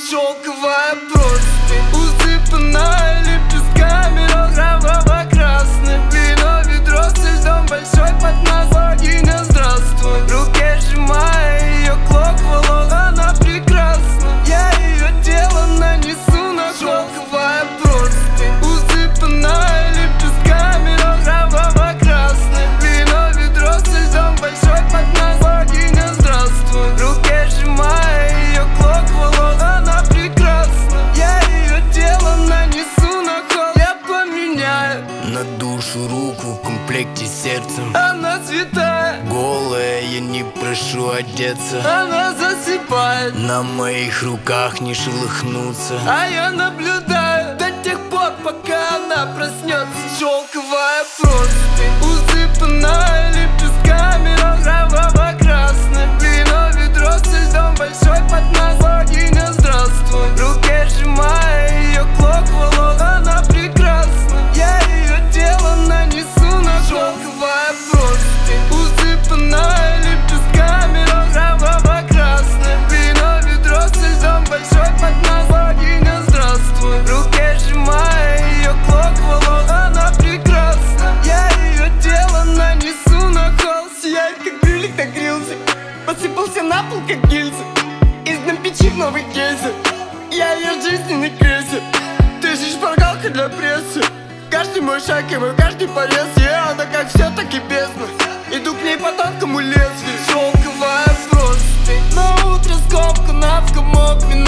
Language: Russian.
Шелковая простынь, усыпанная лепестками роз кроваво-красным. Вино, ведро со льдом, большой поднос, богиня, здравствуй. В руке сжимая ее клок волос, она прекрасна. Я ее тело нанесу на холст. Шелковая простынь, усыпанная лепестками роз кроваво-красным. Вино, ведро со льдом, большой поднос, богиня, здравствуй. В руке сжимая ее клок волос, она прекрасна. Я ее тело нанесу на холст. Я поменяю на душу руку в комплекте с сердцем. Она святая, голая, я не прошу одеться. она засыпает, на моих руках не шелохнуться. а я наблюдаю до тех пор, пока она проснется. Шелковая простынь, усыпанная лепестками роз кроваво-красным. Вино, ведро со льдом, большой поднос, богиня, здравствуй. В руке сжимая ее клок волос, она прекрасна. Я ее тело нанесу на холст. Шелковая простынь, усыпанная лепестками роз кроваво-красным. Вино, ведро со льдом, большой поднос, богиня, здравствуй. В руке сжимая ее клок волос, она прекрасна. Я ее тело нанесу на холст. Сияет как брюлик на грилзе, посыпался на пол как гильза. Из дна печи в новый кейсы, я ее жизненный крейсер. Ты же шпаргалка для прессы. Каждый мой шаг и мой каждый порез, она как все-таки бездна. Иду к ней по тонкому лезвию. Шелковая простынь, на утро скомкана в комок.